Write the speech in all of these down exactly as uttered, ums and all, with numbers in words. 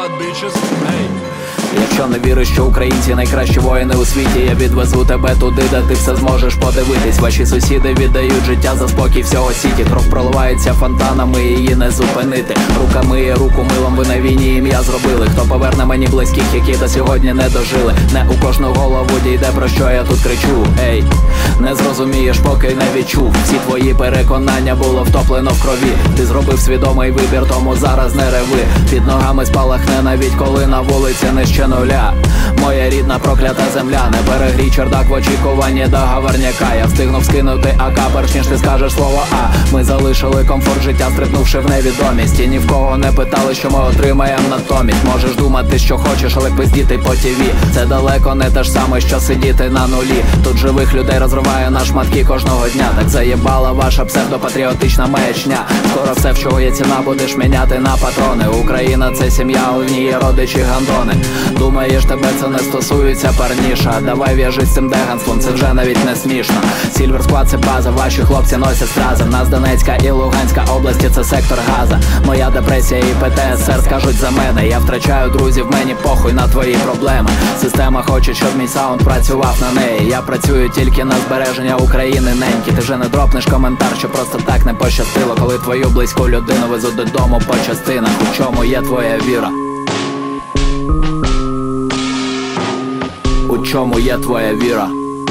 God, bitches. Hey. Якщо не віриш, що українці найкращі воїни у світі, я відвезу тебе туди, де ти все зможеш подивитись. Ваші сусіди віддають життя за спокій всього сіті. Кров проливається фонтанами, її не зупинити. Рука миє руку милом, ви на війні ім'я зробили. Хто поверне мені близьких, які до сьогодні не дожили? Не у кожну голову дійде, про що я тут кричу. Ей, не зрозумієш, поки не відчув. Всі твої переконання було втоплено в крові. Ти зробив свідомий вибір, тому зараз не реви. Під ногами спалахне навіть коли на вулиці нижче нуля. Моя рідна проклята земля, не перегрій чердак в очікуванні договорняка. Я встигнув скинути АК, перш ніж ти скажеш слово А. Ми залишили комфорт життя, стрибнувши в невідомість. І ні в кого не питали, що ми отримаємо натомість. Можеш думати, що хочеш, але пиздіти по ТІВІ це далеко не те ж саме, що сидіти на нулі. Тут живих людей розриває на шматки кожного дня. Так заєбала ваша псевдопатріотична маячня. Скоро все, в чого є ціна, будеш міняти на патрони. Україна це сім'я, у ній є родичі гандони. Думаєш, тебе це не стосується, парніша? Давай в'яжись з цим деганством, це вже навіть не смішно. Сільвер Склад це база, ваші хлопці носять стрази. В нас Донецька і Луганська області це сектор Газа. Моя депресія і ПТСР скажуть за мене. Я втрачаю друзів, мені похуй на твої проблеми. Система хоче, щоб мій саунд працював на неї. Я працюю тільки на збереження України, неньки. Ти вже не дропнеш коментар, що просто так не пощастило, коли твою близьку людину везуть додому по частинах. У чому є твоя віра? У чому є твоя віра?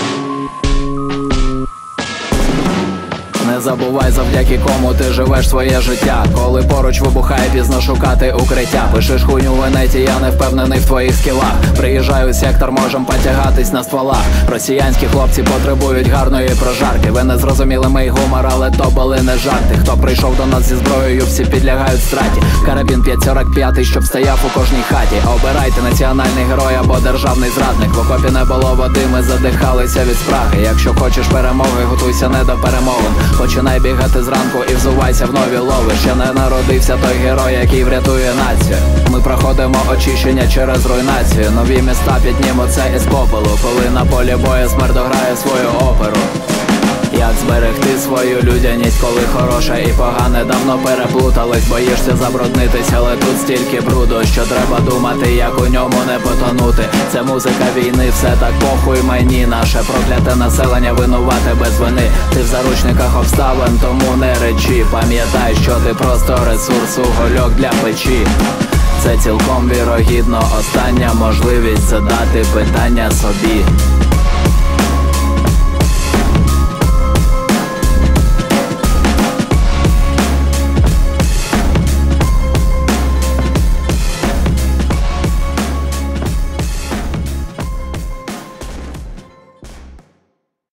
Не забувай, завдяки кому ти живеш своє життя. Коли поруч вибухає, пізно шукати укриття. Пишеш хуйню в інеті, я не впевнений в твоїх скілах. Приїжджаю у сектор, можем потягатись на стволах. Росіянські хлопці потребують гарної прожарки. Ви не зрозуміли мій гумор, але то були не жарти. Хто прийшов до нас зі зброєю, всі підлягають страті. Карабін п'ять сорок п'ять, щоб стояв у кожній хаті. Обирайте національний герой або державний зрадник. В окопі не було води, ми задихалися від спраги. Якщо хочеш перемоги, готуйся не до перемовин. Починай бігати зранку і взувайся в нові лови. Ще не народився той герой, який врятує націю. Ми проходимо очищення через руйнацію. Нові міста піднімо це із попелу. Коли на полі бою смерть дограє свою оперу. Як зберегти свою людяність, коли хороше і погане давно переплутались. Боїшся забруднитись, але тут стільки бруду, що треба думати, як у ньому не потонути. Це музика війни, все так похуй мені. Наше прокляте населення винувате без вини. Ти в заручниках обставин, тому не речі. Пам'ятай, що ти просто ресурс, угольок для печі. Це цілком вірогідно остання можливість задати питання собі.